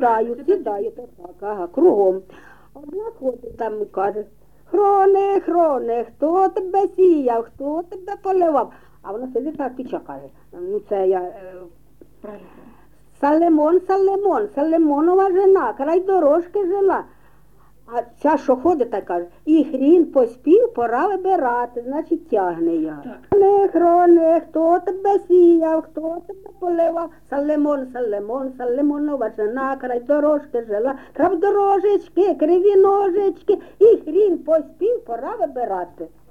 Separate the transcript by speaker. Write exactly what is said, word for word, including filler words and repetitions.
Speaker 1: сідають, сідають отак, ага, кругом. Одна ходить там і каже, Хроне, Хроне, хто тебе сіяв, хто тебе поливав? А вона сидить так і каже, ну це я... Салемон, Салемон, Салемонова жена, край дорожки жила. А ця, що ходить, та каже, і хрін поспів, пора вибирати, значить тягне я. Хроне, Хроне, хто тебе сіяв, хто тебе поливав? Салемон, Салемон, Салемонова жена, край дорожки жила, край дорожечки, криві ножечки, і хрін поспів, пора вибирати.